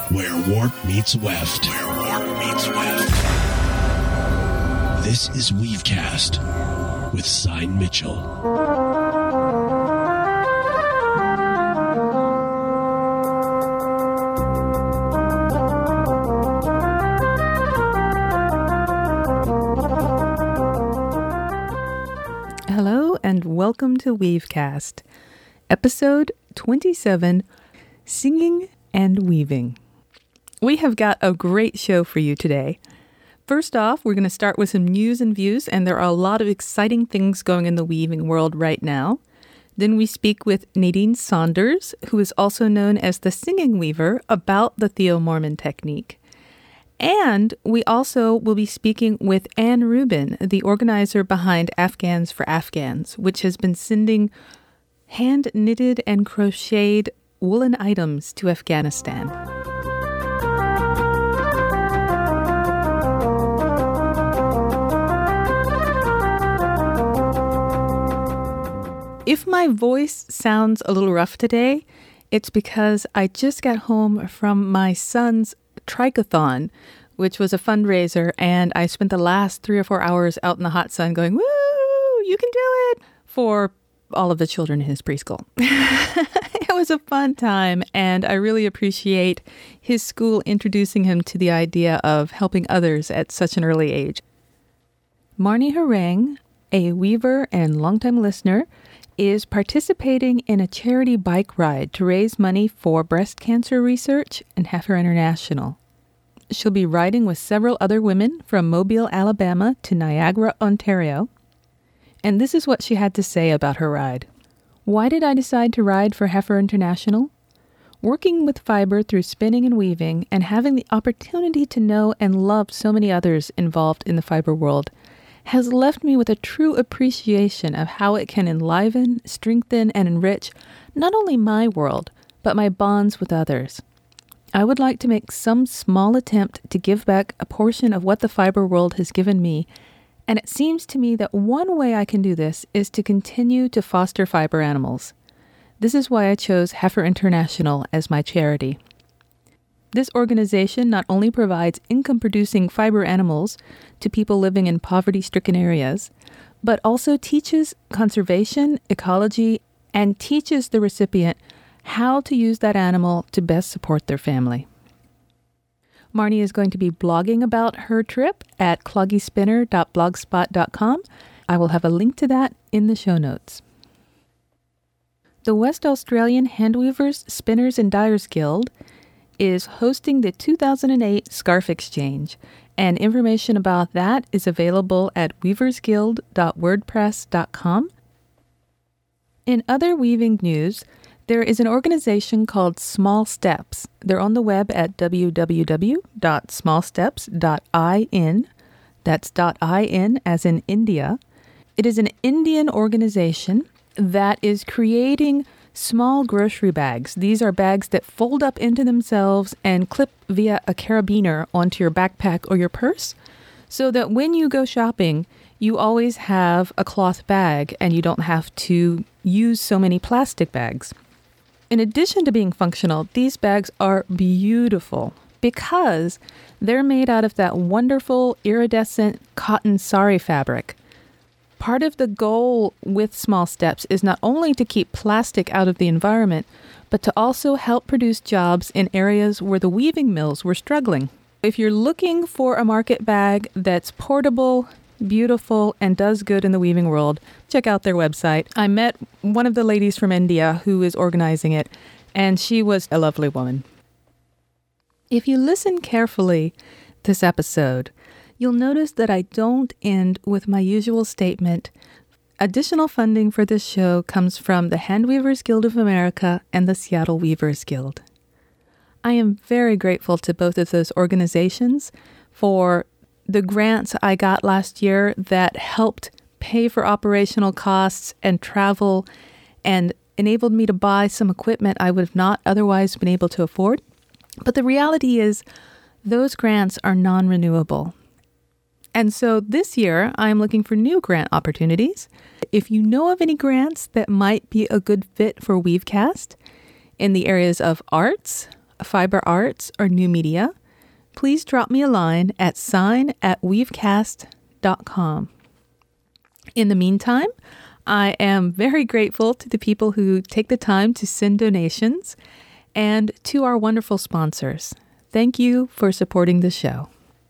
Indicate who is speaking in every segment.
Speaker 1: Where warp meets weft. This is Weavecast with Sign Mitchell.
Speaker 2: Hello and welcome to Weavecast, episode 27, Singing and Weaving. We have got a great show for you today. First off, we're going to start with some news and views, and there are a lot of exciting things going in the weaving world right now. Then we speak with Nadine Saunders, who is also known as the Singing Weaver, about the Theo-Mormon technique. And we also will be speaking with Anne Rubin, the organizer behind Afghans for Afghans, which has been sending hand-knitted and crocheted woolen items to Afghanistan. If my voice sounds a little rough today, it's because I just got home from my son's Trichathon, which was a fundraiser, and I spent the last 3 or 4 hours out in the hot sun going, woo, you can do it, for all of the children in his preschool. It was a fun time, and I really appreciate his school introducing him to the idea of helping others at such an early age. Marnie Harang, a weaver and longtime listener, is participating in a charity bike ride to raise money for breast cancer research and Heifer International. She'll be riding with several other women from Mobile, Alabama to Niagara, Ontario. And this is what she had to say about her ride. Why did I decide to ride for Heifer International? Working with fiber through spinning and weaving and having the opportunity to know and love so many others involved in the fiber world has left me with a true appreciation of how it can enliven, strengthen, and enrich not only my world, but my bonds with others. I would like to make some small attempt to give back a portion of what the fiber world has given me, and it seems to me that one way I can do this is to continue to foster fiber animals. This is why I chose Heifer International as my charity. This organization not only provides income-producing fiber animals to people living in poverty-stricken areas, but also teaches conservation, ecology, and teaches the recipient how to use that animal to best support their family. Marnie is going to be blogging about her trip at cloggyspinner.blogspot.com. I will have a link to that in the show notes. The West Australian Handweavers, Spinners and Dyers Guild is hosting the 2008 Scarf Exchange, and information about that is available at weaversguild.wordpress.com. In other weaving news, there is an organization called Small Steps. They're on the web at www.smallsteps.in. That's .in as in India. It is an Indian organization that is creating small grocery bags. These are bags that fold up into themselves and clip via a carabiner onto your backpack or your purse, so that when you go shopping, you always have a cloth bag and you don't have to use so many plastic bags. In addition to being functional, these bags are beautiful because they're made out of that wonderful iridescent cotton sari fabric. Part of the goal with Small Steps is not only to keep plastic out of the environment, but to also help produce jobs in areas where the weaving mills were struggling. If you're looking for a market bag that's portable, beautiful, and does good in the weaving world, check out their website. I met one of the ladies from India who is organizing it, and she was a lovely woman. If you listen carefully this episode, you'll notice that I don't end with my usual statement. Additional funding for this show comes from the Handweavers Guild of America and the Seattle Weavers Guild. I am very grateful to both of those organizations for the grants I got last year that helped pay for operational costs and travel and enabled me to buy some equipment I would have not otherwise been able to afford. But the reality is those grants are non-renewable. And so this year, I'm looking for new grant opportunities. If you know of any grants that might be a good fit for Weavecast in the areas of arts, fiber arts or new media, please drop me a line at sign@weavecast.com. In the meantime, I am very grateful to the people who take the time to send donations and to our wonderful sponsors. Thank you for supporting the show.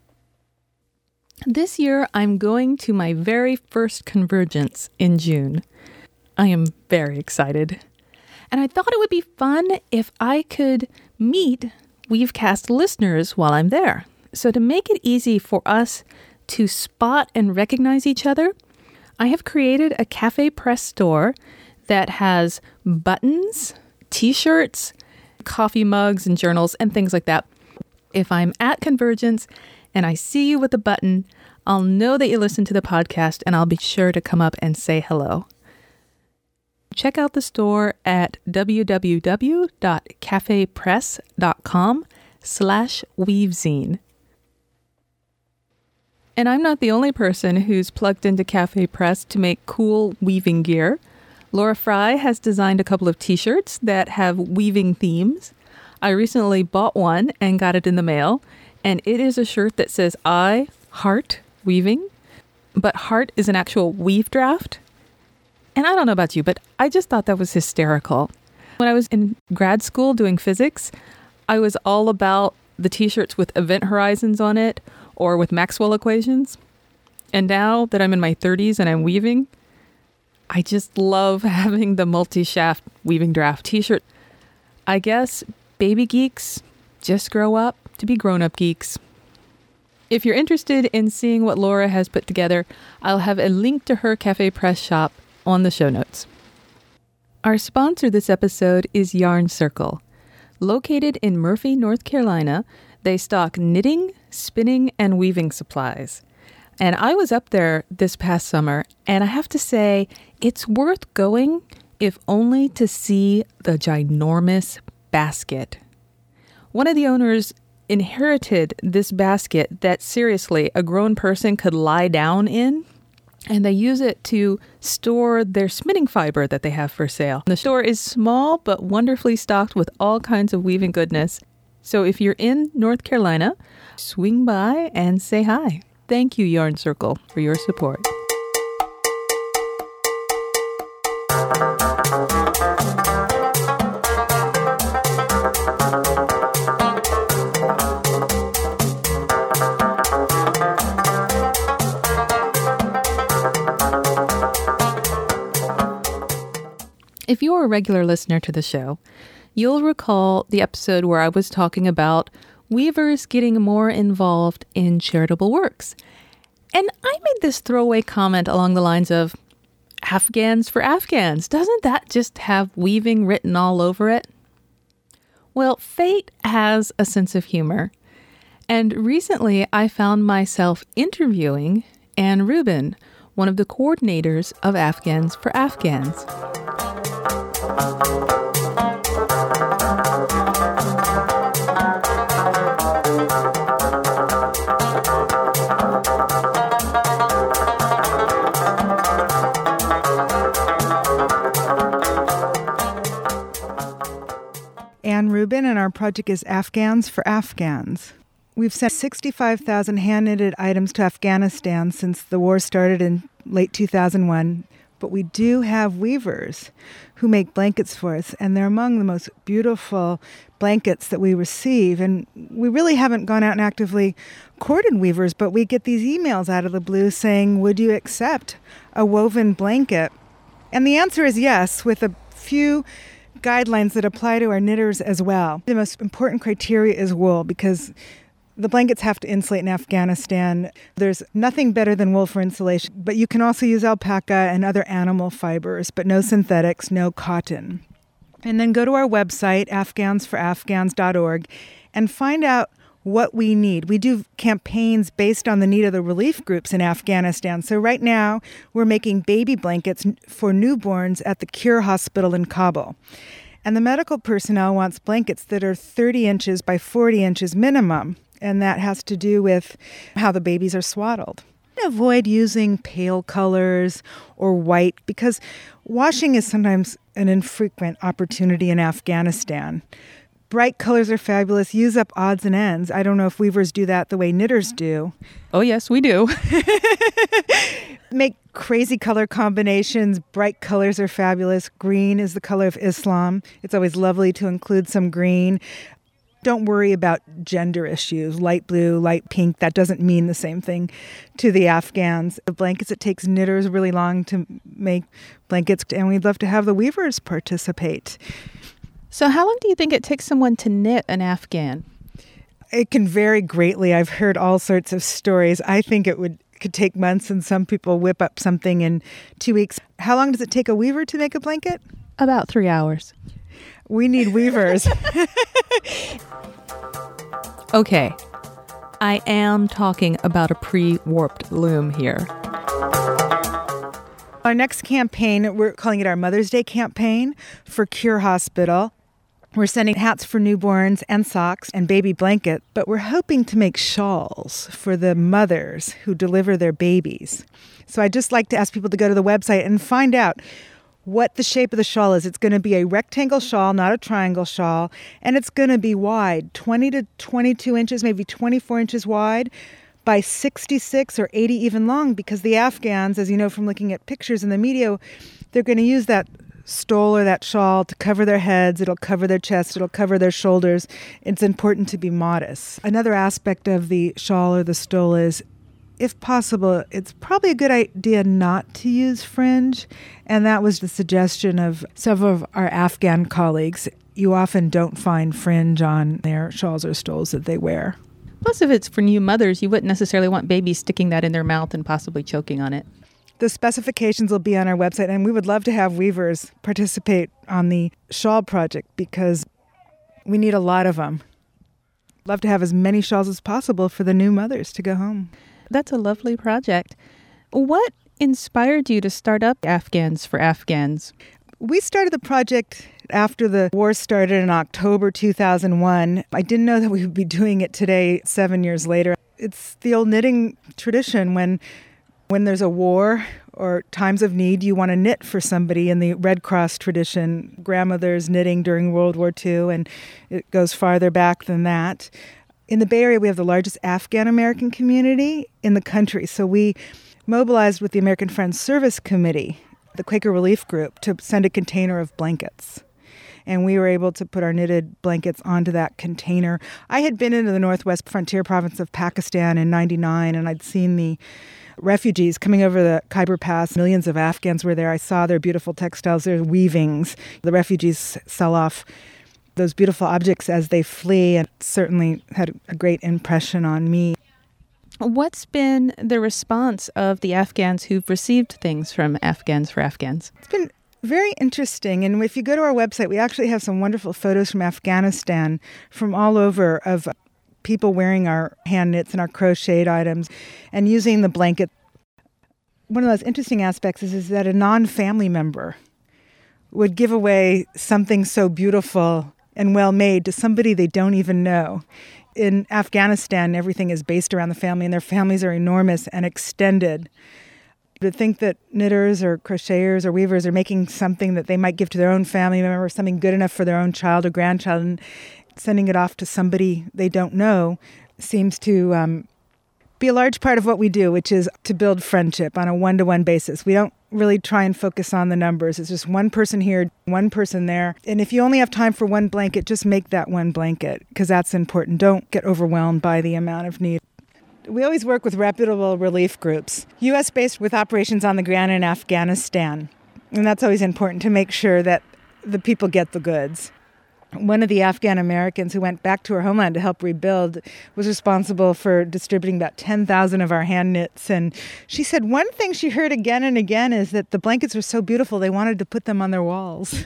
Speaker 2: This year, I'm going to my very first convergence in June. I am very excited. And I thought it would be fun if I could meet Weavecast listeners while I'm there. So to make it easy for us to spot and recognize each other, I have created a Cafe Press store that has buttons, t-shirts, coffee mugs and journals and things like that. If I'm at Convergence and I see you with a button, I'll know that you listen to the podcast and I'll be sure to come up and say hello. Check out the store at www.cafepress.com/weavezine. And I'm not the only person who's plugged into Cafe Press to make cool weaving gear. Laura Fry has designed a couple of t-shirts that have weaving themes. I recently bought one and got it in the mail, and it is a shirt that says I heart weaving, but heart is an actual weave draft. And I don't know about you, but I just thought that was hysterical. When I was in grad school doing physics, I was all about the t-shirts with event horizons on it or with Maxwell equations. And now that I'm in my 30s and I'm weaving, I just love having the multi-shaft weaving draft t-shirt. I guess baby geeks just grow up to be grown-up geeks. If you're interested in seeing what Laura has put together, I'll have a link to her Cafe Press shop on the show notes. Our sponsor this episode is Yarn Circle. Located in Murphy, North Carolina, they stock knitting, spinning, and weaving supplies. And I was up there this past summer, and I have to say, it's worth going if only to see the ginormous basket. One of the owners inherited this basket that seriously a grown person could lie down in, and they use it to store their spinning fiber that they have for sale. The store is small but wonderfully stocked with all kinds of weaving goodness. So if you're in North Carolina, swing by and say hi. Thank you, Yarn Circle, for your support. If you're a regular listener to the show, you'll recall the episode where I was talking about weavers getting more involved in charitable works. And I made this throwaway comment along the lines of, Afghans for Afghans. Doesn't that just have weaving written all over it? Well, fate has a sense of humor. And recently I found myself interviewing Anne Rubin, one of the coordinators of Afghans for Afghans.
Speaker 3: Anne Rubin, and our project is Afghans for Afghans. We've sent 65,000 hand-knitted items to Afghanistan since the war started in late 2001. But we do have weavers who make blankets for us, and they're among the most beautiful blankets that we receive. And we really haven't gone out and actively courted weavers, but we get these emails out of the blue saying, would you accept a woven blanket? And the answer is yes, with a few guidelines that apply to our knitters as well. The most important criteria is wool, because the blankets have to insulate in Afghanistan. There's nothing better than wool for insulation, but you can also use alpaca and other animal fibers, but no synthetics, no cotton. And then go to our website, afghansforafghans.org, and find out what we need. We do campaigns based on the need of the relief groups in Afghanistan. So right now, we're making baby blankets for newborns at the Cure Hospital in Kabul. And the medical personnel wants blankets that are 30 inches by 40 inches minimum. And that has to do with how the babies are swaddled. Avoid using pale colors or white, because washing is sometimes an infrequent opportunity in Afghanistan. Bright colors are fabulous. Use up odds and ends. I don't know if weavers do that the way knitters do.
Speaker 2: Oh, yes, we do.
Speaker 3: Make crazy color combinations. Bright colors are fabulous. Green is the color of Islam. It's always lovely to include some green. Don't worry about gender issues. Light blue, light pink, that doesn't mean the same thing to the Afghans. The blankets, it takes knitters really long to make blankets, and we'd love to have the weavers participate.
Speaker 2: So how long do you think it takes someone to knit an Afghan?
Speaker 3: It can vary greatly. I've heard all sorts of stories. I think could take months, and some people whip up something in 2 weeks. How long does it take a weaver to make a blanket?
Speaker 2: About 3 hours.
Speaker 3: We need weavers.
Speaker 2: Okay, I am talking about a pre-warped loom here.
Speaker 3: Our next campaign, we're calling it our Mother's Day campaign for Cure Hospital. We're sending hats for newborns and socks and baby blankets, but we're hoping to make shawls for the mothers who deliver their babies. So I'd just like to ask people to go to the website and find out what the shape of the shawl is. It's going to be a rectangle shawl, not a triangle shawl, and it's going to be wide, 20 to 22 inches, maybe 24 inches wide, by 66 or 80 even long, because the Afghans, as you know from looking at pictures in the media, they're going to use that stole or that shawl to cover their heads. It'll cover their chest. It'll cover their shoulders. It's important to be modest. Another aspect of the shawl or the stole is, if possible, it's probably a good idea not to use fringe. And that was the suggestion of several of our Afghan colleagues. You often don't find fringe on their shawls or stoles that they wear.
Speaker 2: Plus, if it's for new mothers, you wouldn't necessarily want babies sticking that in their mouth and possibly choking on it.
Speaker 3: The specifications will be on our website, and we would love to have weavers participate on the shawl project because we need a lot of them. Love to have as many shawls as possible for the new mothers to go home.
Speaker 2: That's a lovely project. What inspired you to start up Afghans for Afghans?
Speaker 3: We started the project after the war started in October 2001. I didn't know that we would be doing it today, 7 years later. It's the old knitting tradition. When there's a war or times of need, you want to knit for somebody. In the Red Cross tradition, grandmothers knitting during World War II, and it goes farther back than that. In the Bay Area, we have the largest Afghan-American community in the country. So we mobilized with the American Friends Service Committee, the Quaker Relief Group, to send a container of blankets. And we were able to put our knitted blankets onto that container. I had been into the Northwest Frontier Province of Pakistan in 1999, and I'd seen the refugees coming over the Khyber Pass. Millions of Afghans were there. I saw their beautiful textiles, their weavings. The refugees sell off those beautiful objects as they flee, and certainly had a great impression on me.
Speaker 2: What's been the response of the Afghans who've received things from Afghans for Afghans?
Speaker 3: It's been very interesting. And if you go to our website, we actually have some wonderful photos from Afghanistan from all over of people wearing our hand knits and our crocheted items and using the blanket. One of those interesting aspects is that a non-family member would give away something so beautiful and well-made to somebody they don't even know. In Afghanistan, everything is based around the family, and their families are enormous and extended. To think that knitters or crocheters or weavers are making something that they might give to their own family member, something good enough for their own child or grandchild, and sending it off to somebody they don't know seems to be a large part of what we do, which is to build friendship on a one-to-one basis. We don't really try and focus on the numbers. It's just one person here, one person there. And if you only have time for one blanket, just make that one blanket, because that's important. Don't get overwhelmed by the amount of need. We always work with reputable relief groups, U.S.-based with operations on the ground in Afghanistan. And that's always important to make sure that the people get the goods. One of the Afghan Americans who went back to her homeland to help rebuild was responsible for distributing about 10,000 of our hand knits. And she said one thing she heard again and again is that the blankets were so beautiful they wanted to put them on their walls.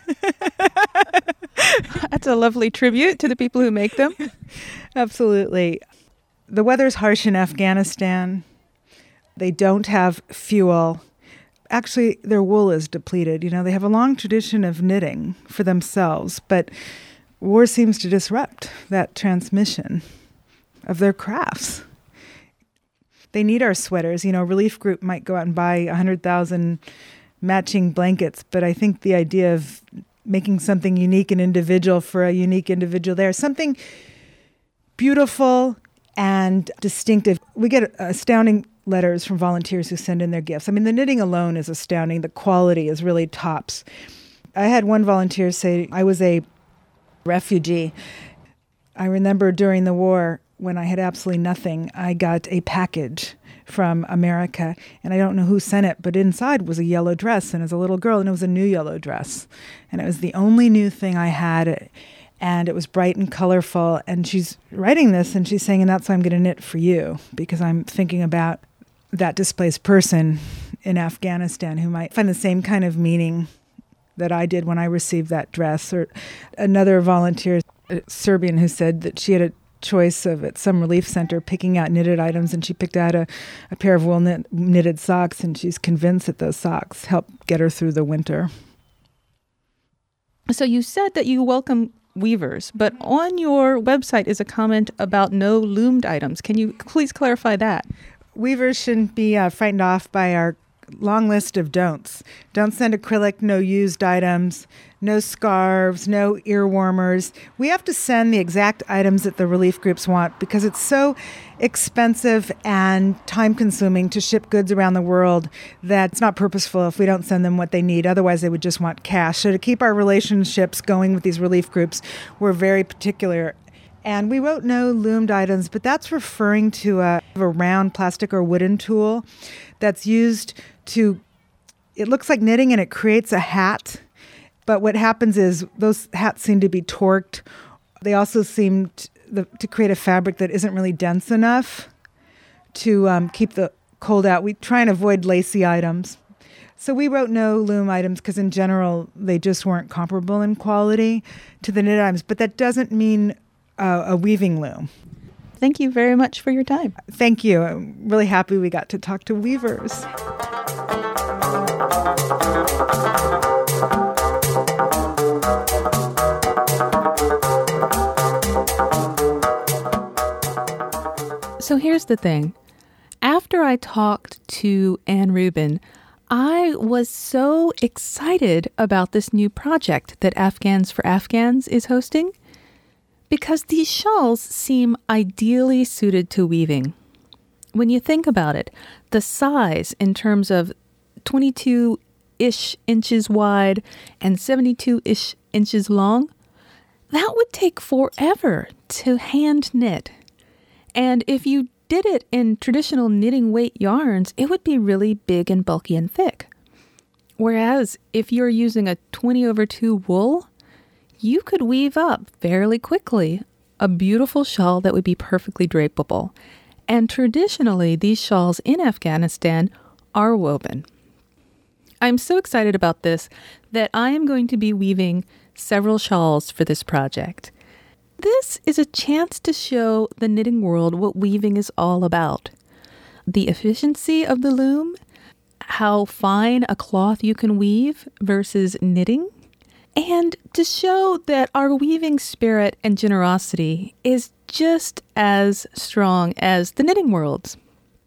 Speaker 2: That's a lovely tribute to the people who make them.
Speaker 3: Absolutely. The weather's harsh in Afghanistan. They don't have fuel. Actually, their wool is depleted. You know, they have a long tradition of knitting for themselves, but war seems to disrupt that transmission of their crafts. They need our sweaters. You know, a relief group might go out and buy 100,000 matching blankets, but I think the idea of making something unique and individual for a unique individual there. Something beautiful and distinctive. We get astounding letters from volunteers who send in their gifts. I mean, the knitting alone is astounding. The quality is really tops. I had one volunteer say, I was a refugee. I remember during the war, when I had absolutely nothing, I got a package from America, and I don't know who sent it, but inside was a yellow dress, and as a little girl, and it was a new yellow dress. And it was the only new thing I had, and it was bright and colorful. And she's writing this, and she's saying, and that's why I'm going to knit for you, because I'm thinking about that displaced person in Afghanistan who might find the same kind of meaning that I did when I received that dress. Or another volunteer, a Serbian, who said that she had a choice of at some relief center picking out knitted items, and she picked out a pair of wool knitted socks, and she's convinced that those socks help get her through the winter.
Speaker 2: So you said that you welcome weavers, but on your website is a comment about no loomed items. Can you please clarify that?
Speaker 3: Weavers shouldn't be frightened off by our long list of don'ts. Don't send acrylic, no used items, no scarves, no ear warmers. We have to send the exact items that the relief groups want because it's so expensive and time-consuming to ship goods around the world that it's not purposeful if we don't send them what they need. Otherwise, they would just want cash. So to keep our relationships going with these relief groups, we're very particular. And we wrote no loomed items, but that's referring to a round plastic or wooden tool that's used to, it looks like knitting and it creates a hat. But what happens is those hats seem to be torqued. They also seem to create a fabric that isn't really dense enough to keep the cold out. We try and avoid lacy items. So we wrote no loom items because in general, they just weren't comparable in quality to the knit items. But that doesn't mean a weaving loom.
Speaker 2: Thank you very much for your time.
Speaker 3: Thank you. I'm really happy we got to talk to weavers.
Speaker 2: So here's the thing. After I talked to Anne Rubin, I was so excited about this new project that Afghans for Afghans is hosting because these shawls seem ideally suited to weaving. When you think about it, the size in terms of 22-ish inches wide and 72-ish inches long, that would take forever to hand knit. And if you did it in traditional knitting weight yarns, it would be really big and bulky and thick. Whereas if you're using a 20/2 wool, you could weave up fairly quickly a beautiful shawl that would be perfectly drapable. And traditionally, these shawls in Afghanistan are woven. I'm so excited about this that I am going to be weaving several shawls for this project. This is a chance to show the knitting world what weaving is all about. The efficiency of the loom, how fine a cloth you can weave versus knitting, and to show that our weaving spirit and generosity is just as strong as the knitting world's.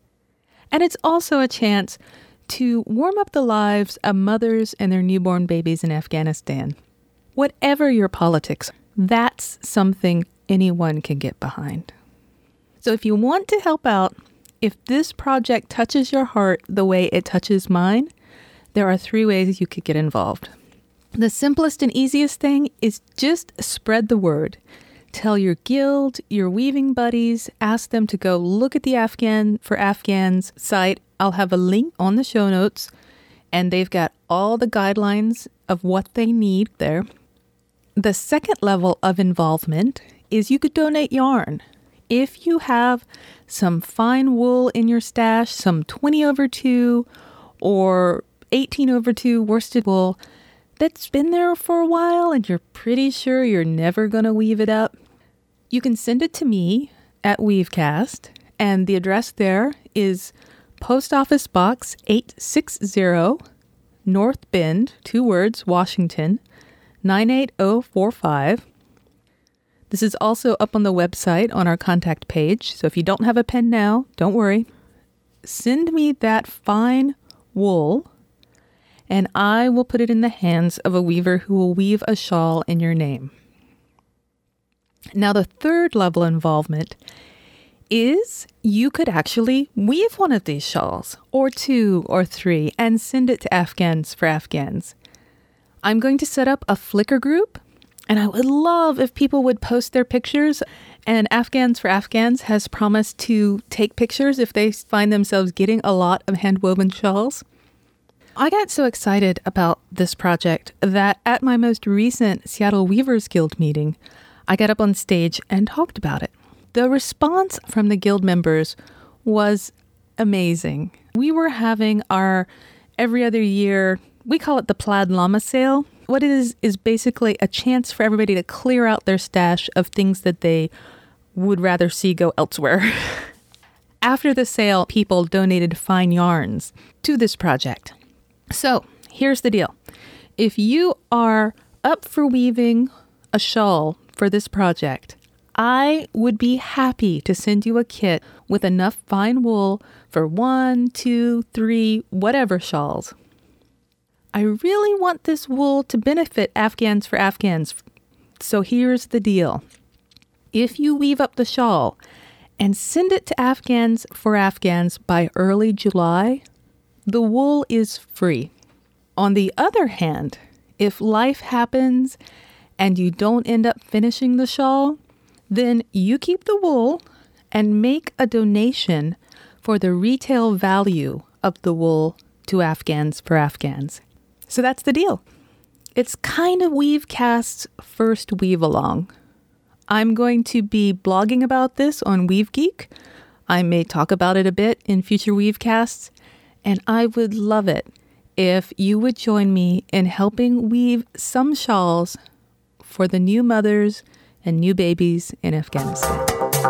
Speaker 2: And it's also a chance to warm up the lives of mothers and their newborn babies in Afghanistan. Whatever your politics, that's something anyone can get behind. So if you want to help out, if this project touches your heart the way it touches mine, there are 3 ways you could get involved. The simplest and easiest thing is just spread the word. Tell your guild, your weaving buddies, ask them to go look at the Afghan for Afghans site. I'll have a link on the show notes, and they've got all the guidelines of what they need there. The second level of involvement is you could donate yarn. If you have some fine wool in your stash, some 20/2 or 18/2 worsted wool that's been there for a while and you're pretty sure you're never going to weave it up, you can send it to me at Weavecast, and the address there is Post Office Box 860, North Bend, 2 words, Washington, 98045. This is also up on the website on our contact page, so if you don't have a pen now, don't worry. Send me that fine wool, and I will put it in the hands of a weaver who will weave a shawl in your name. Now, the third level involvement is you could actually weave one of these shawls, or 2 or 3, and send it to Afghans for Afghans. I'm going to set up a Flickr group, and I would love if people would post their pictures. And Afghans for Afghans has promised to take pictures if they find themselves getting a lot of hand-woven shawls. I got so excited about this project that at my most recent Seattle Weavers Guild meeting, I got up on stage and talked about it. The response from the guild members was amazing. We were having our every other year, we call it the Plaid Llama sale. What it is basically a chance for everybody to clear out their stash of things that they would rather see go elsewhere. After the sale, people donated fine yarns to this project. So here's the deal. If you are up for weaving a shawl for this project, I would be happy to send you a kit with enough fine wool for 1, 2, 3, whatever shawls. I really want this wool to benefit Afghans for Afghans. So here's the deal. If you weave up the shawl and send it to Afghans for Afghans by early July, the wool is free. On the other hand, if life happens and you don't end up finishing the shawl, then you keep the wool and make a donation for the retail value of the wool to Afghans for Afghans. So that's the deal. It's kind of Weavecast's first weave along. I'm going to be blogging about this on WeaveGeek. I may talk about it a bit in future Weavecasts, and I would love it if you would join me in helping weave some shawls for the new mothers and new babies in Afghanistan.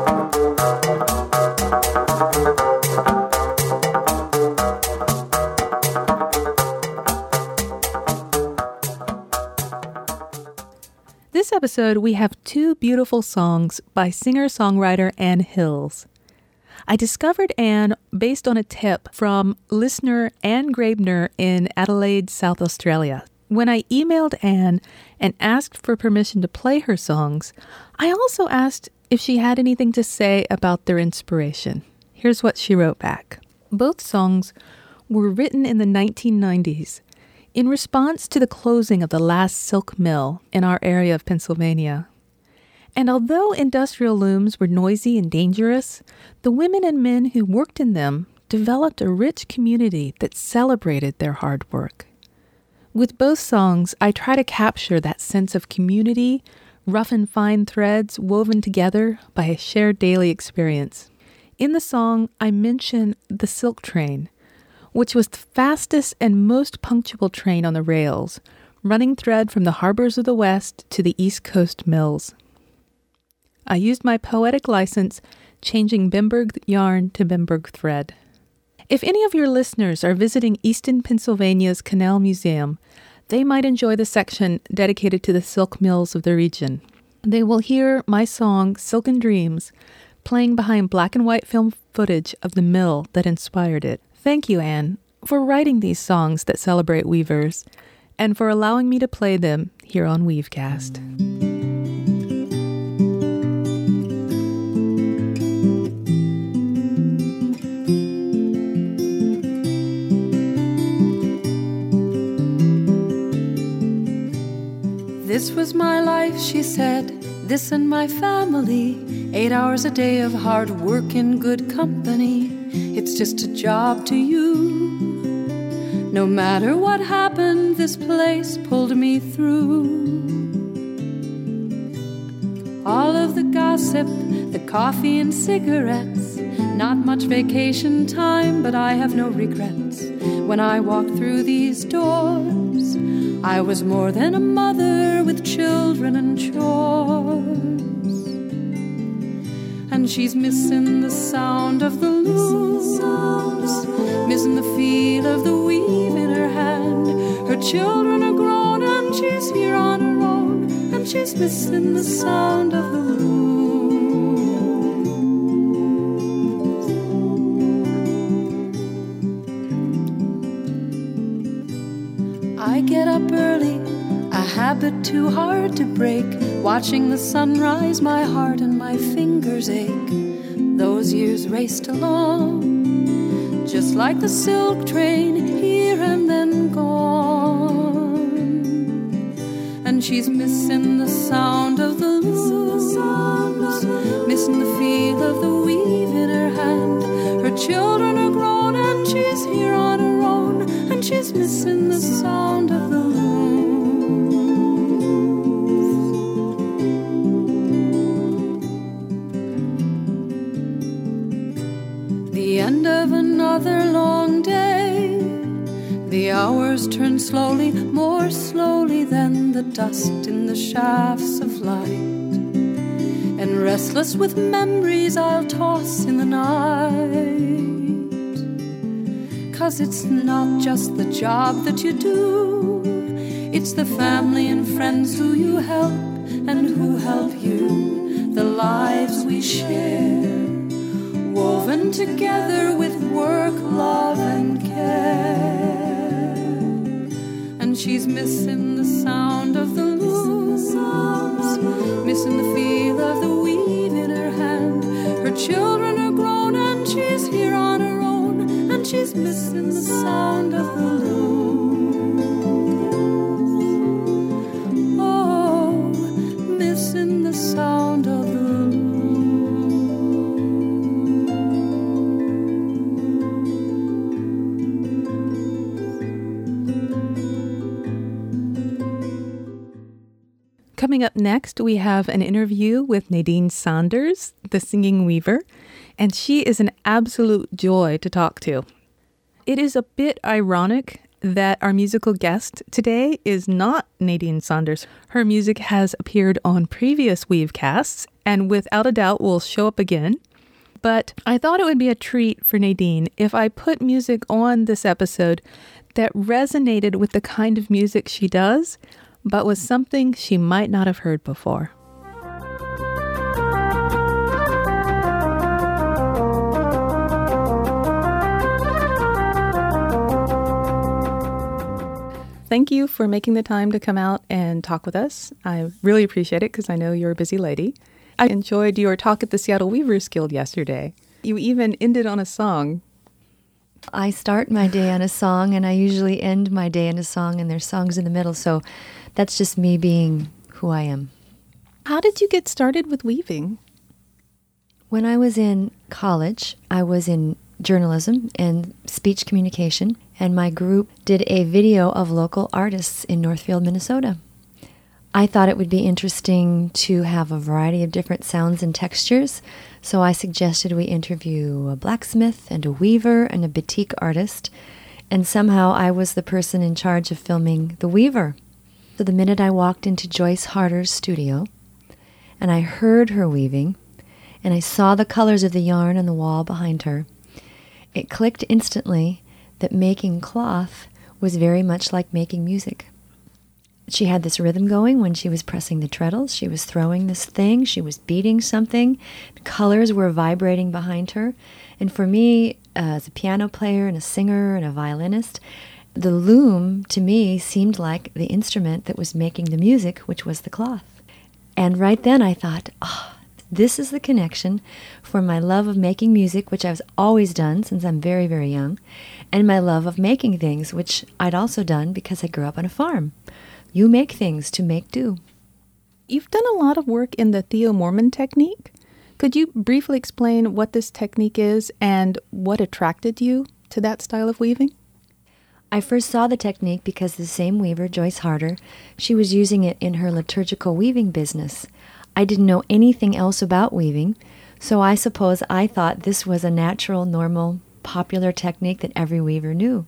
Speaker 2: This episode, we have 2 beautiful songs by singer-songwriter Anne Hills. I discovered Anne based on a tip from listener Anne Grabner in Adelaide, South Australia. When I emailed Anne and asked for permission to play her songs, I also asked if she had anything to say about their inspiration. Here's what she wrote back. Both songs were written in the 1990s in response to the closing of the last silk mill in our area of Pennsylvania. And although industrial looms were noisy and dangerous, the women and men who worked in them developed a rich community that celebrated their hard work. With both songs, I try to capture that sense of community, rough and fine threads woven together by a shared daily experience. In the song, I mention the Silk Train, which was the fastest and most punctual train on the rails, running thread from the harbors of the West to the East Coast mills. I used my poetic license, changing Bimberg yarn to Bimberg thread. If any of your listeners are visiting Easton, Pennsylvania's Canal Museum, they might enjoy the section dedicated to the silk mills of the region. They will hear my song, Silken Dreams, playing behind black and white film footage of the mill that inspired it. Thank you, Anne, for writing these songs that celebrate weavers, and for allowing me to play them here on Weavecast.
Speaker 4: This was my life, she said, this and my family. 8 hours a day of hard work in good company. It's just a job to you. No matter what happened, this place pulled me through. All of the gossip, the coffee and cigarettes. Not much vacation time, but I have no regrets. When I walked through these doors, I was more than a mother with children and chores. And she's missing the sound of the looms, missing the feel of the weave in her hand. Her children are grown and she's here on her own, and she's missing the sound of the looms. habit too hard to break. Watching the sunrise, my heart and my fingers ache. Those years raced along, just like the silk train, here and then gone. And she's missing the sound of the looms, missing the feel of the weave in her hand. Her children are grown and she's here on her own, and she's missing the sound of the looms. The end of another long day. The hours turn slowly, more slowly than the dust in the shafts of light. And restless with memories I'll toss in the night. 'Cause it's not just the job that you do, it's the family and friends who you help and who help you. The lives we share, woven together with work, love and care. And she's missing the sound of the looms, missing the feel of the weave in her hand. Her children are grown and she's here on her own, and she's missing the sound of the looms. Oh, missing the sound of the looms.
Speaker 2: Coming up next, we have an interview with Nadine Saunders, the singing weaver, and she is an absolute joy to talk to. It is a bit ironic that our musical guest today is not Nadine Saunders. Her music has appeared on previous Weavecasts and without a doubt will show up again. But I thought it would be a treat for Nadine if I put music on this episode that resonated with the kind of music she does, but was something she might not have heard before. Thank you for making the time to come out and talk with us. I really appreciate it because I know you're a busy lady. I enjoyed your talk at the Seattle Weavers Guild yesterday. You even ended on a song.
Speaker 5: I start my day on a song, and I usually end my day on a song, and there's songs in the middle, so that's just me being who I am.
Speaker 2: How did you get started with weaving?
Speaker 5: When I was in college, I was in journalism and speech communication, and my group did a video of local artists in Northfield, Minnesota. I thought it would be interesting to have a variety of different sounds and textures, so I suggested we interview a blacksmith and a weaver and a batik artist, and somehow I was the person in charge of filming the weaver. So the minute I walked into Joyce Harder's studio, and I heard her weaving, and I saw the colors of the yarn on the wall behind her, it clicked instantly that making cloth was very much like making music. She had this rhythm going when she was pressing the treadles. She was throwing this thing. She was beating something. The colors were vibrating behind her. And for me, as a piano player and a singer and a violinist, the loom, to me, seemed like the instrument that was making the music, which was the cloth. And right then I thought, this is the connection for my love of making music, which I've always done since I'm very, very young, and my love of making things, which I'd also done because I grew up on a farm. You make things to make do.
Speaker 2: You've done a lot of work in the Theo Mormon technique. Could you briefly explain what this technique is and what attracted you to that style of weaving?
Speaker 5: I first saw the technique because the same weaver, Joyce Harder, she was using it in her liturgical weaving business. I didn't know anything else about weaving, so I suppose I thought this was a natural, normal, popular technique that every weaver knew.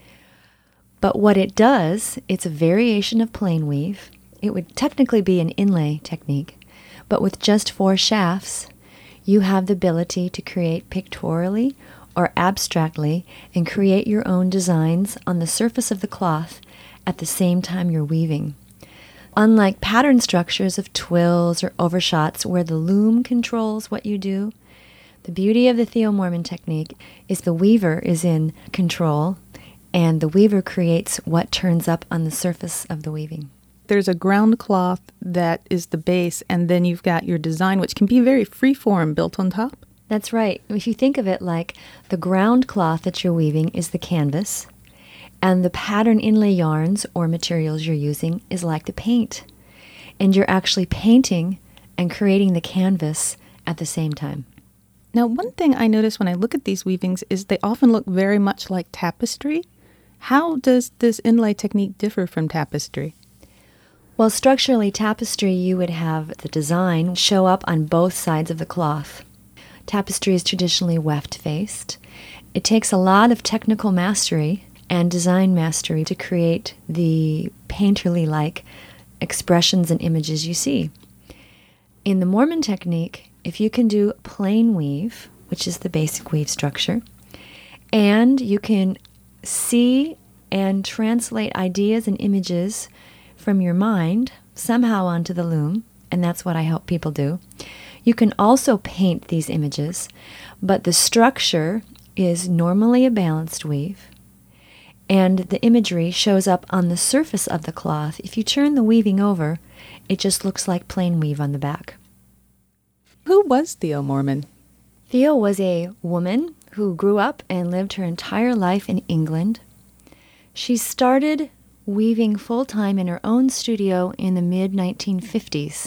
Speaker 5: But what it does, it's a variation of plain weave. It would technically be an inlay technique, but with just 4 shafts, you have the ability to create pictorially or abstractly and create your own designs on the surface of the cloth at the same time you're weaving. Unlike pattern structures of twills or overshots where the loom controls what you do, the beauty of the Theo Mormon technique is the weaver is in control and the weaver creates what turns up on the surface of the weaving.
Speaker 2: There's a ground cloth that is the base, and then you've got your design, which can be very free-form, built on top.
Speaker 5: That's right. If you think of it like the ground cloth that you're weaving is the canvas, and the pattern inlay yarns or materials you're using is like the paint. And you're actually painting and creating the canvas at the same time.
Speaker 2: Now, one thing I notice when I look at these weavings is they often look very much like tapestry. How does this inlay technique differ from tapestry?
Speaker 5: Well, structurally, tapestry, you would have the design show up on both sides of the cloth. Tapestry is traditionally weft-faced. It takes a lot of technical mastery and design mastery to create the painterly-like expressions and images you see. In the Mormon technique, if you can do plain weave, which is the basic weave structure, and you can see and translate ideas and images from your mind somehow onto the loom, and that's what I help people do. You can also paint these images, but the structure is normally a balanced weave, and the imagery shows up on the surface of the cloth. If you turn the weaving over, it just looks like plain weave on the back.
Speaker 2: Who was Theo Mormon?
Speaker 5: Theo was a woman who grew up and lived her entire life in England. She started weaving full-time in her own studio in the mid-1950s.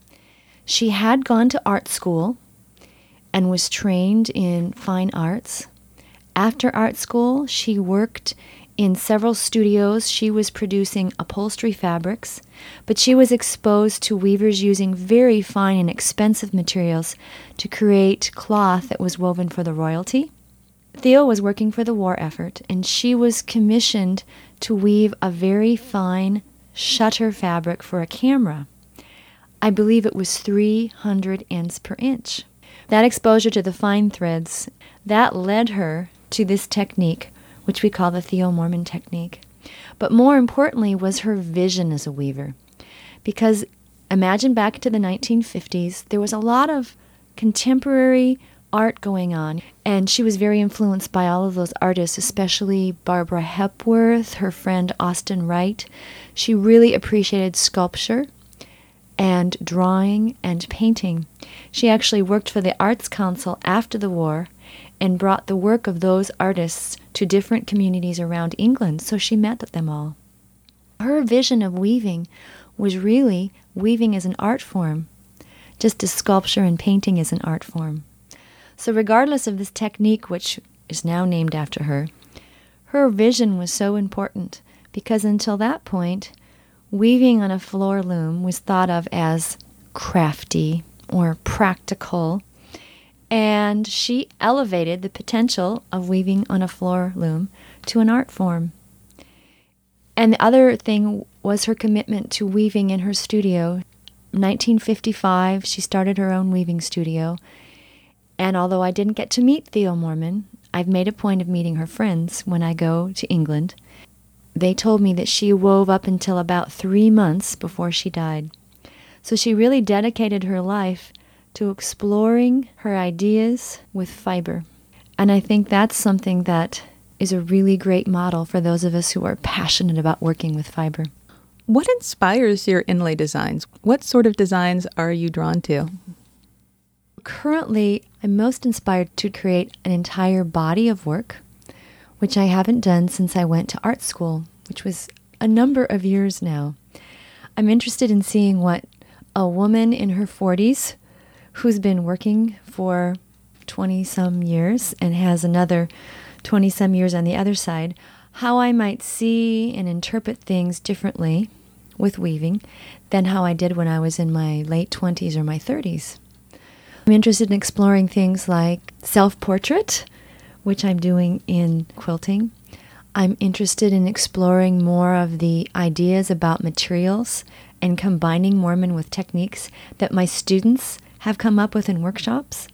Speaker 5: She had gone to art school and was trained in fine arts. After art school, she worked in several studios. She was producing upholstery fabrics, but she was exposed to weavers using very fine and expensive materials to create cloth that was woven for the royalty. Theo was working for the war effort, and she was commissioned to weave a very fine shutter fabric for a camera. I believe it was 300 ends per inch. That exposure to the fine threads, that led her to this technique, which we call the Theo Mormon technique. But more importantly was her vision as a weaver. Because imagine back to the 1950s, there was a lot of contemporary art going on, and she was very influenced by all of those artists, especially Barbara Hepworth, her friend Austin Wright. She really appreciated sculpture and drawing and painting. She actually worked for the Arts Council after the war and brought the work of those artists to different communities around England, so she met them all. Her vision of weaving was really weaving as an art form, just as sculpture and painting is an art form. So regardless of this technique, which is now named after her, her vision was so important because until that point, weaving on a floor loom was thought of as crafty or practical, and she elevated the potential of weaving on a floor loom to an art form. And the other thing was her commitment to weaving in her studio. In 1955, she started her own weaving studio. And although I didn't get to meet Theo Mormon, I've made a point of meeting her friends when I go to England. They told me that she wove up until about 3 months before she died. So she really dedicated her life to exploring her ideas with fiber. And I think that's something that is a really great model for those of us who are passionate about working with fiber.
Speaker 2: What inspires your inlay designs? What sort of designs are you drawn to?
Speaker 5: Currently, I'm most inspired to create an entire body of work, which I haven't done since I went to art school, which was a number of years now. I'm interested in seeing what a woman in her 40s who's been working for 20-some years and has another 20-some years on the other side, how I might see and interpret things differently with weaving than how I did when I was in my late 20s or my 30s. I'm interested in exploring things like self-portrait, which I'm doing in quilting. I'm interested in exploring more of the ideas about materials and combining Mormon with techniques that my students have come up with in workshops.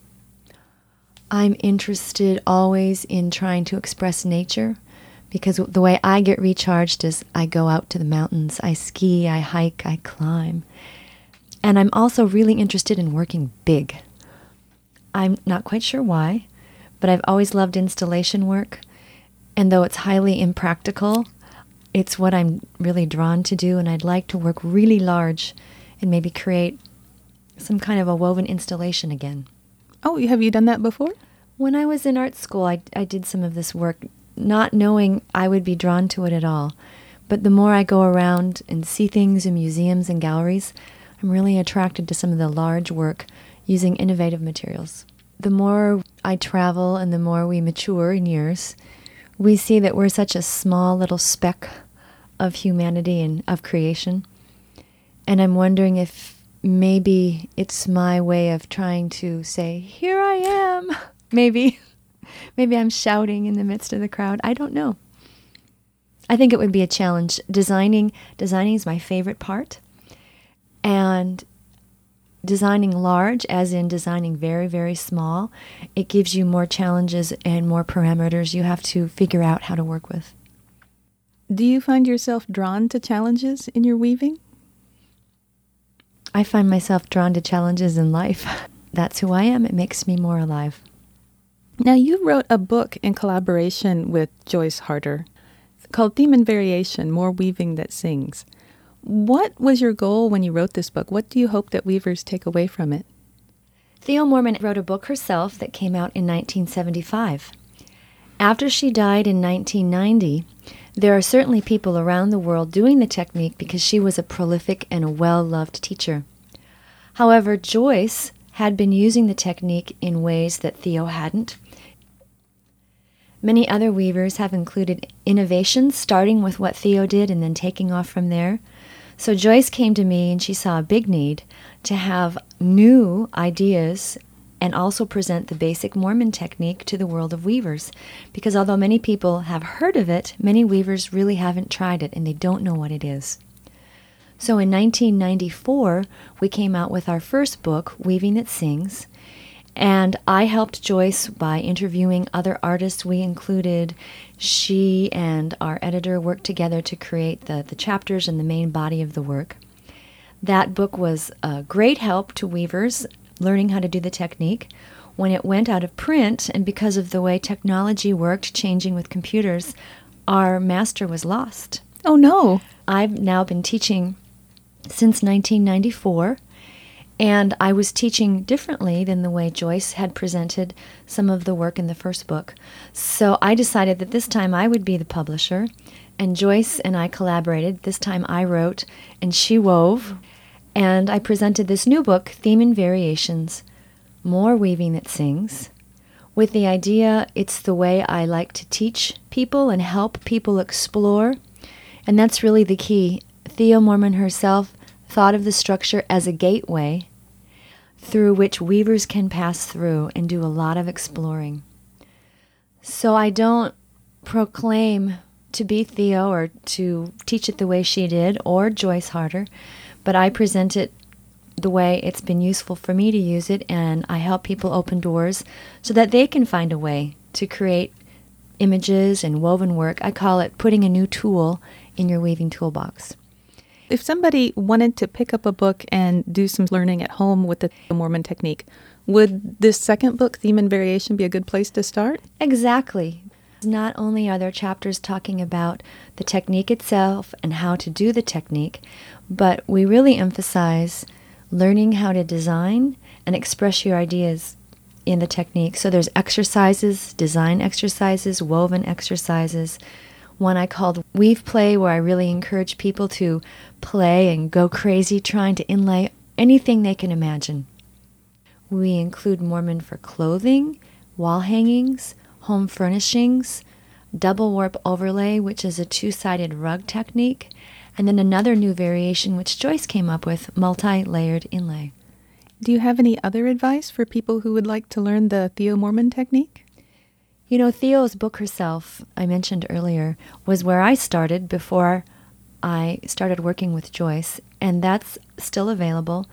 Speaker 5: I'm interested always in trying to express nature, because the way I get recharged is I go out to the mountains, I ski, I hike, I climb. And I'm also really interested in working big. I'm not quite sure why, but I've always loved installation work, and though it's highly impractical, it's what I'm really drawn to do, and I'd like to work really large and maybe create some kind of a woven installation again.
Speaker 2: Oh, have you done that before?
Speaker 5: When I was in art school, I did some of this work, not knowing I would be drawn to it at all. But the more I go around and see things in museums and galleries, I'm really attracted to some of the large work using innovative materials. The more I travel and the more we mature in years, we see that we're such a small little speck of humanity and of creation. And I'm wondering if maybe it's my way of trying to say, here I am. Maybe I'm shouting in the midst of the crowd. I don't know. I think it would be a challenge. Designing is my favorite part. And designing large, as in designing very, very small, it gives you more challenges and more parameters you have to figure out how to work with.
Speaker 2: Do you find yourself drawn to challenges in your weaving?
Speaker 5: I find myself drawn to challenges in life. That's who I am. It makes me more alive.
Speaker 2: Now, you wrote a book in collaboration with Joyce Harder called Theme and Variation, More Weaving That Sings. What was your goal when you wrote this book? What do you hope that weavers take away from it?
Speaker 5: Theo Moorman wrote a book herself that came out in 1975. After she died in 1990, there are certainly people around the world doing the technique because she was a prolific and a well-loved teacher. However, Joyce had been using the technique in ways that Theo hadn't. Many other weavers have included innovations, starting with what Theo did and then taking off from there. So Joyce came to me and she saw a big need to have new ideas and also present the basic Moorman technique to the world of weavers. Because although many people have heard of it, many weavers really haven't tried it and they don't know what it is. So in 1994, we came out with our first book, Weaving That Sings, and I helped Joyce by interviewing other artists. We included, she and our editor worked together to create the chapters and the main body of the work. That book was a great help to weavers learning how to do the technique. When it went out of print, and because of the way technology worked, changing with computers, our master was lost.
Speaker 2: Oh, no.
Speaker 5: I've now been teaching since 1994, and I was teaching differently than the way Joyce had presented some of the work in the first book. So I decided that this time I would be the publisher, and Joyce and I collaborated. This time I wrote, and she wove, and I presented this new book, Theme and Variations, More Weaving That Sings, with the idea it's the way I like to teach people and help people explore, and that's really the key. Theo Moorman herself thought of the structure as a gateway through which weavers can pass through and do a lot of exploring. So I don't proclaim to be Theo or to teach it the way she did or Joyce Harder, but I present it the way it's been useful for me to use it, and I help people open doors so that they can find a way to create images and woven work. I call it putting a new tool in your weaving toolbox.
Speaker 2: If somebody wanted to pick up a book and do some learning at home with the Moorman technique, would this second book, Theme and Variation, be a good place to start?
Speaker 5: Exactly. Not only are there chapters talking about the technique itself and how to do the technique, but we really emphasize learning how to design and express your ideas in the technique. So there's exercises, design exercises, woven exercises. One I called Weave Play, where I really encourage people to play and go crazy trying to inlay anything they can imagine. We include Moorman for clothing, wall hangings, home furnishings, double warp overlay, which is a two-sided rug technique, and then another new variation which Joyce came up with, multi-layered inlay.
Speaker 2: Do you have any other advice for people who would like to learn the Theo Moorman technique?
Speaker 5: You know, Theo's book herself, I mentioned earlier, was where I started before I started working with Joyce, and that's still available.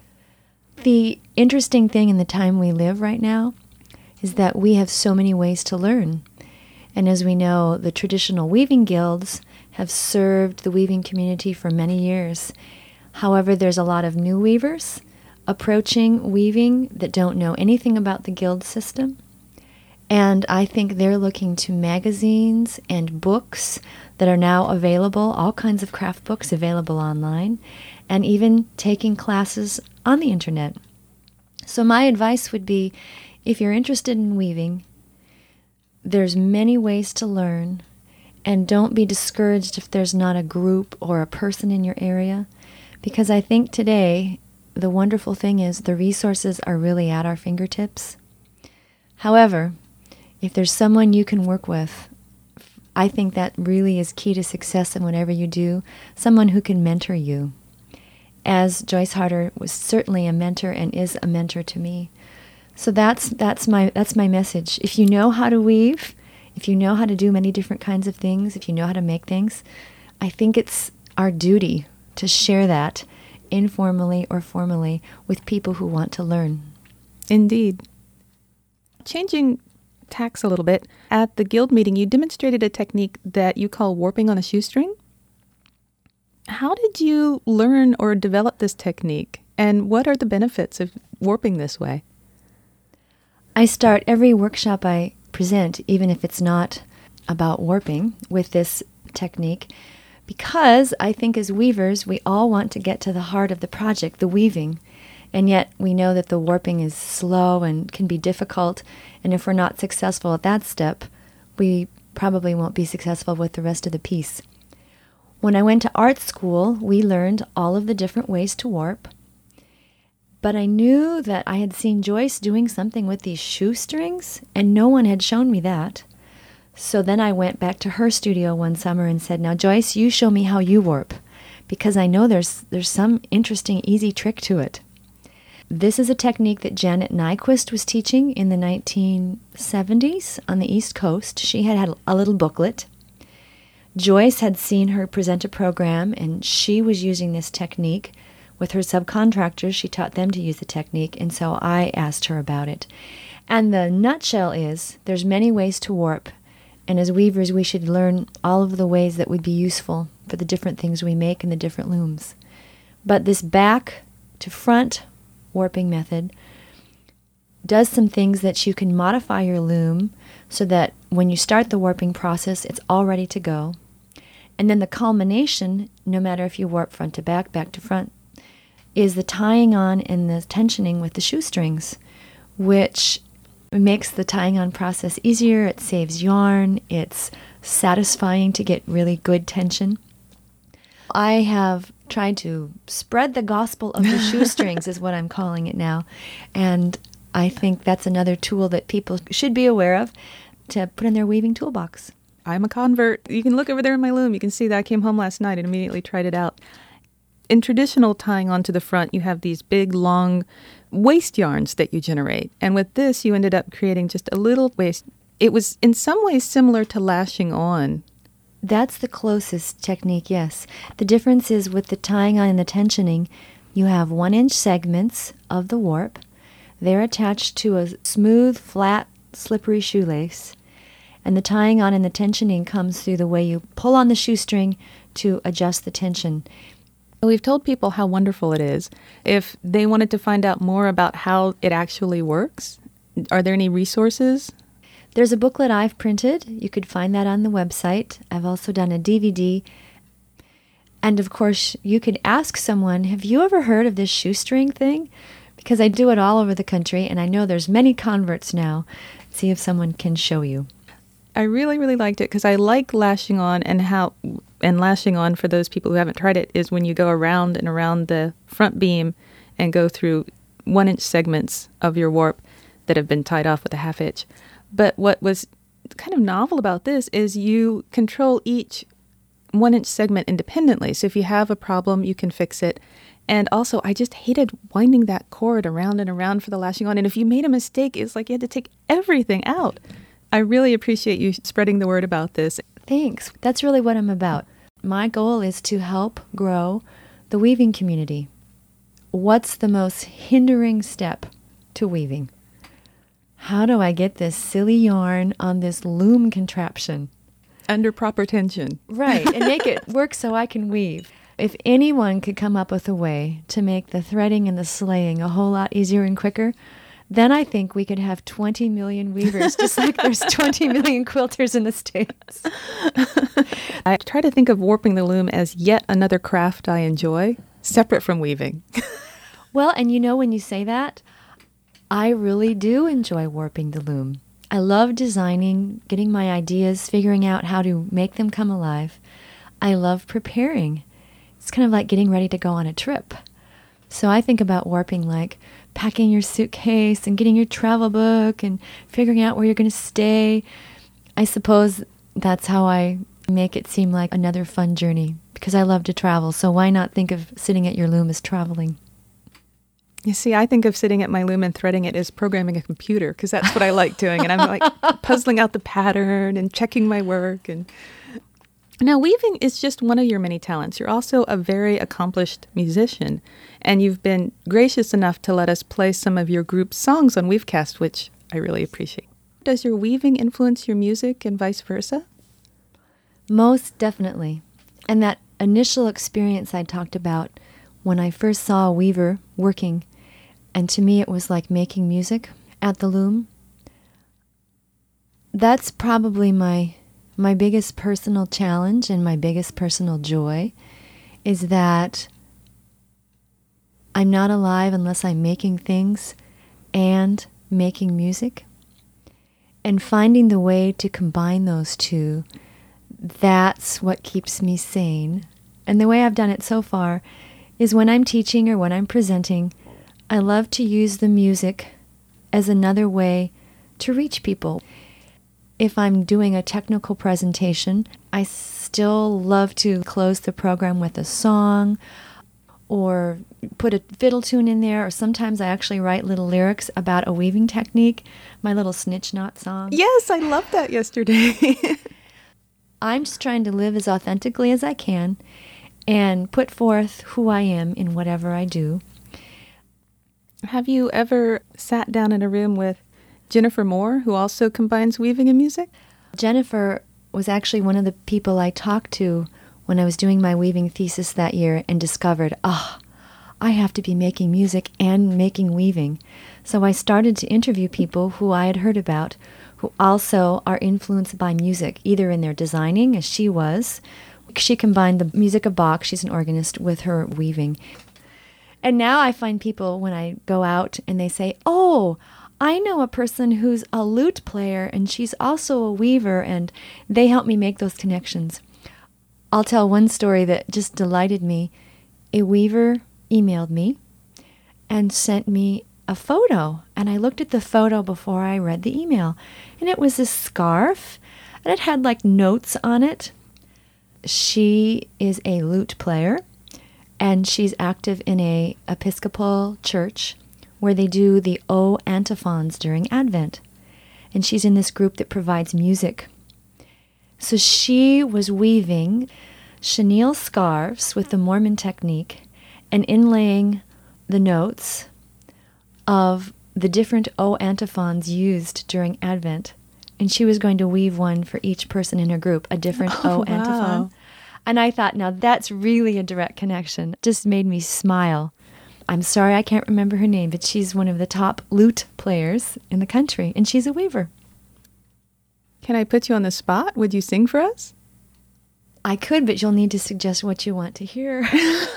Speaker 5: The interesting thing in the time we live right now is that we have so many ways to learn. And as we know, the traditional weaving guilds have served the weaving community for many years. However, there's a lot of new weavers approaching weaving that don't know anything about the guild system. And I think they're looking to magazines and books that are now available, all kinds of craft books available online, and even taking classes on the internet. So my advice would be, if you're interested in weaving, there's many ways to learn, and don't be discouraged if there's not a group or a person in your area, because I think today the wonderful thing is the resources are really at our fingertips. However, if there's someone you can work with, I think that really is key to success in whatever you do, someone who can mentor you. As Joyce Harder was certainly a mentor and is a mentor to me. So that's my message. If you know how to weave, if you know how to do many different kinds of things, if you know how to make things, I think it's our duty to share that informally or formally with people who want to learn.
Speaker 2: Indeed. Changing tacks a little bit, at the guild meeting, you demonstrated a technique that you call warping on a shoestring. How did you learn or develop this technique, and what are the benefits of warping this way?
Speaker 5: I start every workshop I present, even if it's not about warping, with this technique, because I think as weavers, we all want to get to the heart of the project, the weaving, and yet we know that the warping is slow and can be difficult, and if we're not successful at that step, we probably won't be successful with the rest of the piece. When I went to art school, we learned all of the different ways to warp, but I knew that I had seen Joyce doing something with these shoestrings, and no one had shown me that. So then I went back to her studio one summer and said, "Now, Joyce, you show me how you warp, because I know there's some interesting, easy trick to it." This is a technique that Janet Nyquist was teaching in the 1970s on the East Coast. She had a little booklet. Joyce had seen her present a program, and she was using this technique with her subcontractors. She taught them to use the technique, and so I asked her about it. And the nutshell is, there's many ways to warp, and as weavers we should learn all of the ways that would be useful for the different things we make in the different looms. But this back to front warping method does some things that you can modify your loom so that when you start the warping process, it's all ready to go. And then the culmination, no matter if you warp front to back, back to front, is the tying on and the tensioning with the shoestrings, which makes the tying on process easier. It saves yarn. It's satisfying to get really good tension. I have tried to spread the gospel of the shoestrings is what I'm calling it now. And I think that's another tool that people should be aware of to put in their weaving toolbox.
Speaker 2: I'm a convert. You can look over there in my loom. You can see that I came home last night and immediately tried it out. In traditional tying onto the front, you have these big, long waste yarns that you generate. And with this, you ended up creating just a little waist. It was in some ways similar to lashing on.
Speaker 5: That's the closest technique, yes. The difference is with the tying on and the tensioning, you have 1-inch segments of the warp. They're attached to a smooth, flat, slippery shoelace. And the tying on and the tensioning comes through the way you pull on the shoestring to adjust the tension.
Speaker 2: We've told people how wonderful it is. If they wanted to find out more about how it actually works, are there any resources?
Speaker 5: There's a booklet I've printed. You could find that on the website. I've also done a DVD. And of course, you could ask someone, have you ever heard of this shoestring thing? Because I do it all over the country, and I know there's many converts now. See if someone can show you.
Speaker 2: I really, really liked it because I like lashing on, and lashing on, for those people who haven't tried it, is when you go around and around the front beam and go through 1-inch segments of your warp that have been tied off with a 1/2 inch. But what was kind of novel about this is you control each 1-inch segment independently. So if you have a problem, you can fix it. And also, I just hated winding that cord around and around for the lashing on. And if you made a mistake, it's like you had to take everything out. I really appreciate you spreading the word about this.
Speaker 5: Thanks. That's really what I'm about. My goal is to help grow the weaving community. What's the most hindering step to weaving? How do I get this silly yarn on this loom contraption?
Speaker 2: Under proper tension.
Speaker 5: Right, and make it work so I can weave. If anyone could come up with a way to make the threading and the slaying a whole lot easier and quicker, then I think we could have 20 million weavers, just like there's 20 million quilters in the States.
Speaker 2: I try to think of warping the loom as yet another craft I enjoy, separate from weaving.
Speaker 5: Well, and you know, when you say that, I really do enjoy warping the loom. I love designing, getting my ideas, figuring out how to make them come alive. I love preparing. It's kind of like getting ready to go on a trip. So I think about warping like packing your suitcase and getting your travel book and figuring out where you're going to stay. I suppose that's how I make it seem like another fun journey, because I love to travel. So why not think of sitting at your loom as traveling?
Speaker 2: You see, I think of sitting at my loom and threading it as programming a computer, because that's what I like doing. And I'm like puzzling out the pattern and checking my work. And now, weaving is just one of your many talents. You're also a very accomplished musician, and you've been gracious enough to let us play some of your group's songs on Weavecast, which I really appreciate. Does your weaving influence your music and vice versa?
Speaker 5: Most definitely. And that initial experience I talked about when I first saw a weaver working, and to me it was like making music at the loom. That's probably my biggest personal challenge and my biggest personal joy, is that I'm not alive unless I'm making things and making music. And finding the way to combine those two, that's what keeps me sane. And the way I've done it so far is when I'm teaching or when I'm presenting, I love to use the music as another way to reach people. If I'm doing a technical presentation, I still love to close the program with a song or put a fiddle tune in there, or sometimes I actually write little lyrics about a weaving technique, my little snitch knot song.
Speaker 2: Yes, I loved that yesterday.
Speaker 5: I'm just trying to live as authentically as I can and put forth who I am in whatever I do.
Speaker 2: Have you ever sat down in a room with Jennifer Moore, who also combines weaving and music?
Speaker 5: Jennifer was actually one of the people I talked to when I was doing my weaving thesis that year and discovered, I have to be making music and making weaving. So I started to interview people who I had heard about, who also are influenced by music, either in their designing, as she was. She combined the music of Bach, she's an organist, with her weaving. And now I find people when I go out and they say, I know a person who's a lute player and she's also a weaver, and they help me make those connections. I'll tell one story that just delighted me. A weaver emailed me and sent me a photo, and I looked at the photo before I read the email, and it was this scarf, and it had like notes on it. She is a lute player, and she's active in a Episcopal church where they do the O antiphons during Advent, and she's in this group that provides music. So she was weaving chenille scarves with the Mormon technique and inlaying the notes of the different O antiphons used during Advent. And she was going to weave one for each person in her group, a different O antiphon. And I thought, now that's really a direct connection. Just made me smile. I'm sorry I can't remember her name, but she's one of the top lute players in the country, and she's a weaver.
Speaker 2: Can I put you on the spot? Would you sing for us?
Speaker 5: I could, but you'll need to suggest what you want to hear.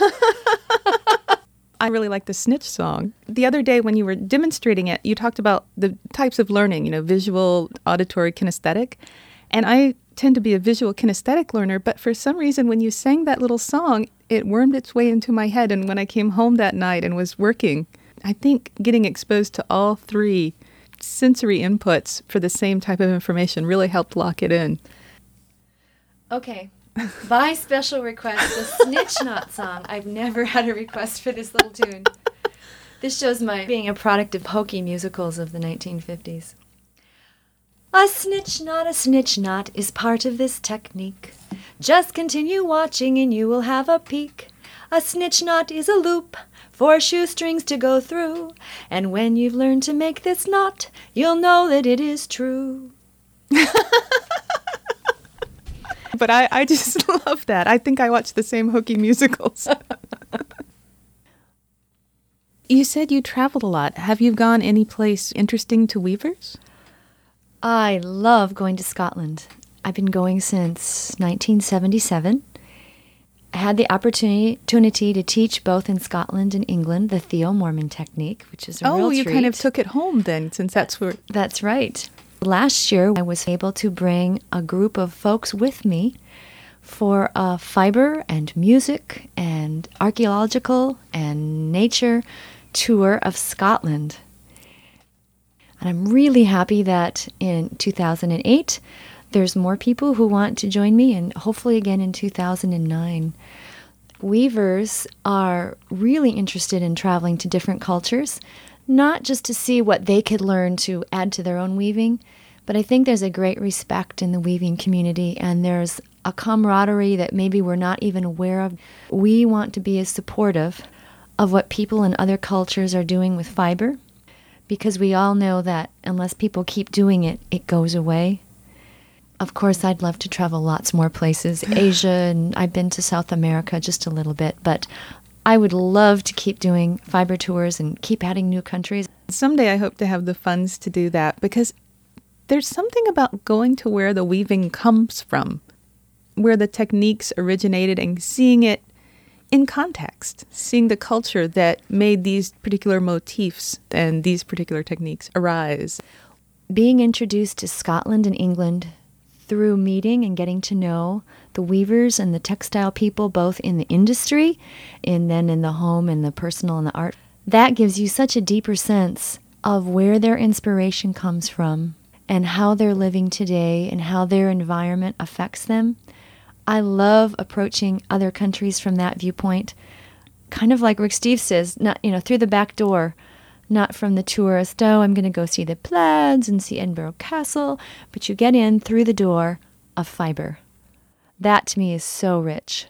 Speaker 2: I really like the snitch song. The other day when you were demonstrating it, you talked about the types of learning, visual, auditory, kinesthetic. And I tend to be a visual kinesthetic learner, but for some reason when you sang that little song, it wormed its way into my head. And when I came home that night and was working, I think getting exposed to all three sensory inputs for the same type of information really helped lock it in.
Speaker 5: Okay. By special request, the Snitch Knot song. I've never had a request for this little tune. This shows my being a product of hokey musicals of the 1950s. A snitch knot is part of this technique. Just continue watching and you will have a peek. A snitch knot is a loop for shoestrings to go through. And when you've learned to make this knot, you'll know that it is true.
Speaker 2: But I just love that. I think I watch the same hokey musicals. You said you traveled a lot. Have you gone any place interesting to weavers?
Speaker 5: I love going to Scotland. I've been going since 1977. I had the opportunity to teach both in Scotland and England the Theo Mormon technique, which is a real treat.
Speaker 2: You kind of took it home then, since that's where...
Speaker 5: That's right. Last year, I was able to bring a group of folks with me for a fiber and music and archaeological and nature tour of Scotland. And I'm really happy that in 2008, there's more people who want to join me, and hopefully again in 2009. Weavers are really interested in traveling to different cultures, not just to see what they could learn to add to their own weaving, but I think there's a great respect in the weaving community, and there's a camaraderie that maybe we're not even aware of. We want to be as supportive of what people in other cultures are doing with fiber, because we all know that unless people keep doing it, it goes away. Of course, I'd love to travel lots more places, Asia, and I've been to South America just a little bit, but I would love to keep doing fiber tours and keep adding new countries.
Speaker 2: Someday I hope to have the funds to do that, because there's something about going to where the weaving comes from, where the techniques originated, and seeing it in context, seeing the culture that made these particular motifs and these particular techniques arise.
Speaker 5: Being introduced to Scotland and England through meeting and getting to know the weavers and the textile people, both in the industry and then in the home and the personal and the art, that gives you such a deeper sense of where their inspiration comes from and how they're living today and how their environment affects them. I love approaching other countries from that viewpoint, kind of like Rick Steves says, not through the back door, not from the tourist, I'm going to go see the plaids and see Edinburgh Castle, but you get in through the door of fiber. That to me is so rich.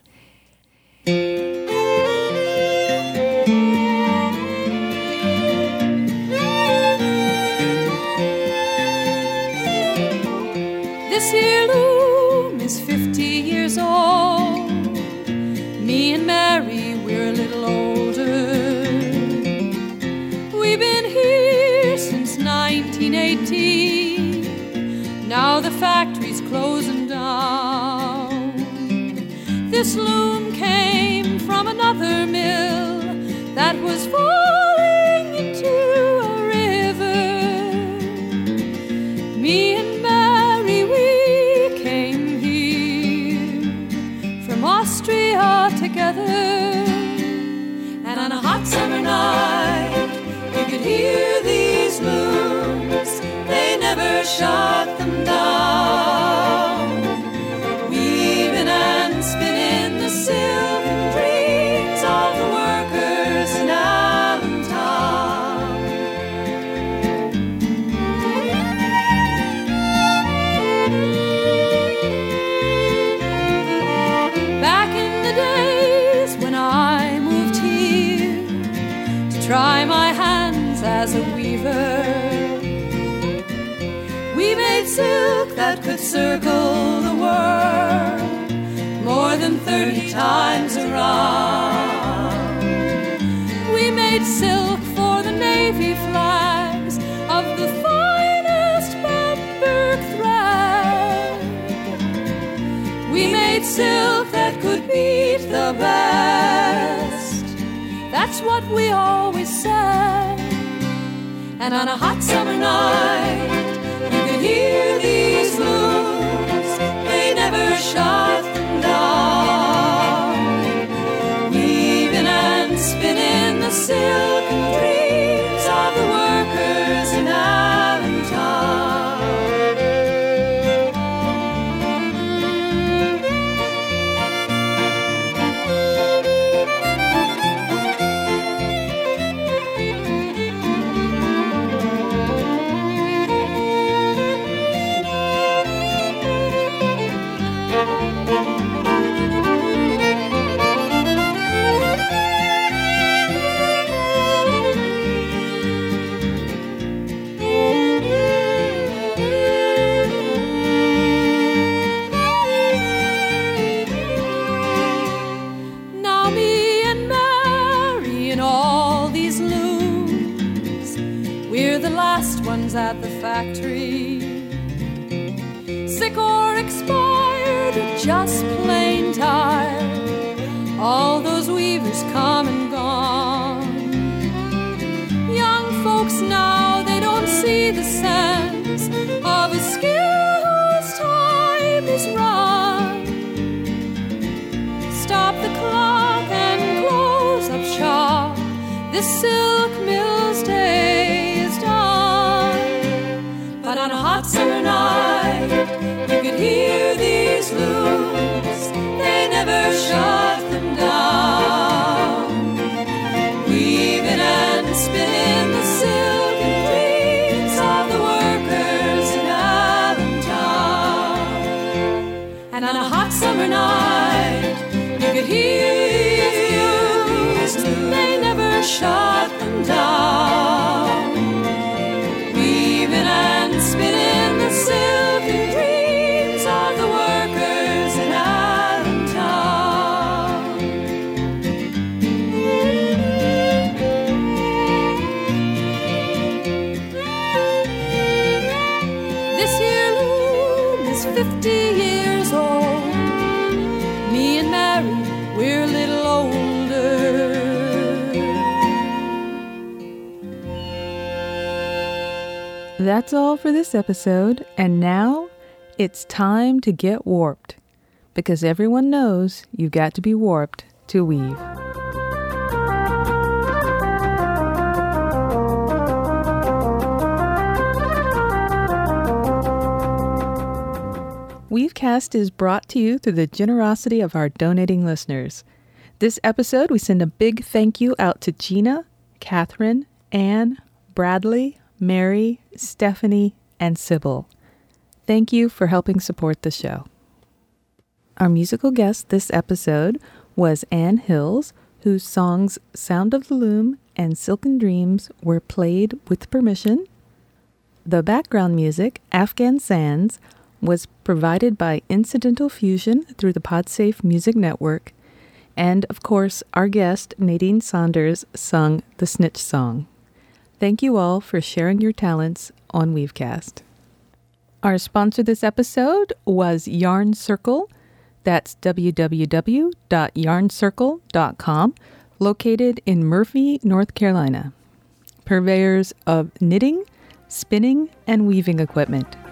Speaker 4: This here loom is 50 years old. Me and Mary, we're a little older. We've been here since 1918. Now the factory's closing down. This loom came from another mill that was falling into a river. Me and Mary, we came here from Austria together. And on a hot summer night, you could hear these looms, they never shut them down. Weaving and spinning the silken dreams of the workers in Allentown. Back in the days when I moved here to try my hands as a weaver, we made silk that could circle the world more than 30 times around. We made silk for the Navy flags of the finest Bamberg thread. We made silk that could beat the best. That's what we always said. And on a hot summer night, you could hear these looms, they never shut them down. Weaving and spinning the silken dreams of the workers in Allentown. industry. Sick or expired or just plain tired, all those weavers come and gone. Young folks now, they don't see the sense of a skill whose time is run. Stop the clock and close up shop, this silk mill's day is done. But on a hot summer night, you could hear these looms, they never shut them down. Weaving and spinning the silken dreams of the workers in Allentown. And on a hot summer night, you could hear these looms, they never shut them down. Weaving and spinning the silken dreams of the workers in Allentown. This here loom is 50 years old. Me and Mary, we're a little older.
Speaker 2: That's all for this episode, and now it's time to get warped, because everyone knows you've got to be warped to weave. Weavecast is brought to you through the generosity of our donating listeners. This episode, we send a big thank you out to Gina, Catherine, Anne, Bradley, Mary, Stephanie, and Sybil. Thank you for helping support the show. Our musical guest this episode was Anne Hills, whose songs Sound of the Loom and Silken Dreams were played with permission. The background music, Afghan Sands, was provided by Incidental Fusion through the PodSafe Music Network. And, of course, our guest, Nadine Saunders, sung the Snitch Song. Thank you all for sharing your talents on Weavecast. Our sponsor this episode was Yarn Circle. That's www.yarncircle.com, located in Murphy, North Carolina. Purveyors of knitting, spinning, and weaving equipment.